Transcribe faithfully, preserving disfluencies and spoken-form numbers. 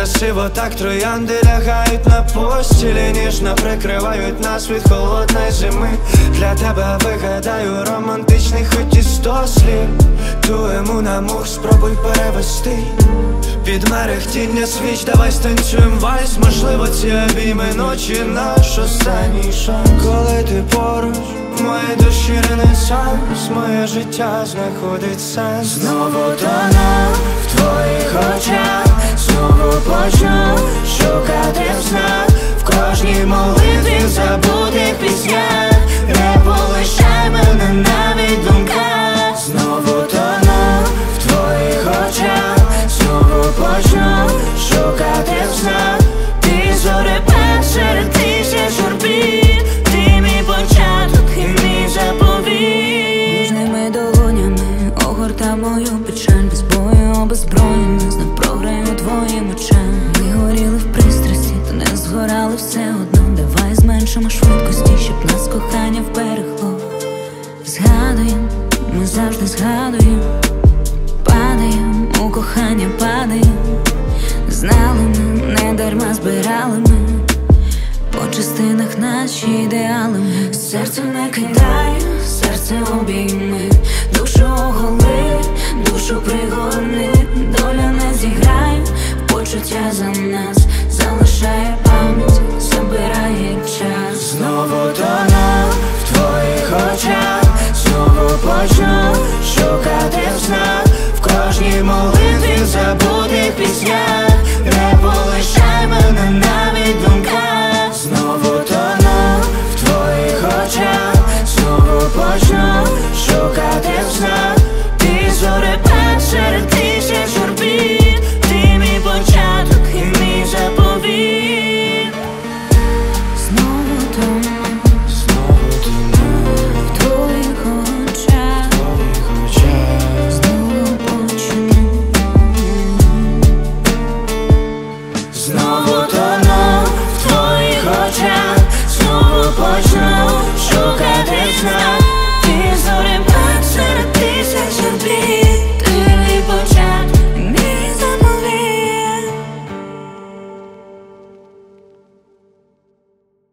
красиво, так троянди лягають на постілі, ніжно прикривають нас від холодної зими. Для тебе вигадаю романтичний хоч і сто слів. Ту ему на мух спробуй перевести. Під мерехтіння свіч давай станцюєм вальс. Можливо, ці обійми ночі наш останній шанс. Коли ти поруч, в моїй душі ренесанс, моє життя знаходить сенс. Знову тону в твоїх очах, знову почну шукати в снах, в кожній молитві, в забутих піснях. Не полишай мене навіть думках. Знову тону в твоїх очах, знову почну шукати в снах. Ти зорепад серед тисяч орбіт, ти мій початок і мій заповіт. Ніжними долонями огорта мою печаль, без бою обезброєна, знов програю твоїм очам. Ми горіли в пристрасті, та не згорали все одно. Давай зменшимо швидкості, щоб нас кохання вберегло. Згадуєм, ми завжди згадуєм, падаєм, у кохання падаєм. Знали ми, не дарма збирали ми по частинах наші ідеали ми. Серце не кидай, серце обійми, душу оголи, душу пригорни. Доля не зіграє, почуття за нас залишає пам'ять, забирає час. Знову тону в твоїх очах, знову почну шукати в снах, в кожній молитві, в забутих піснях.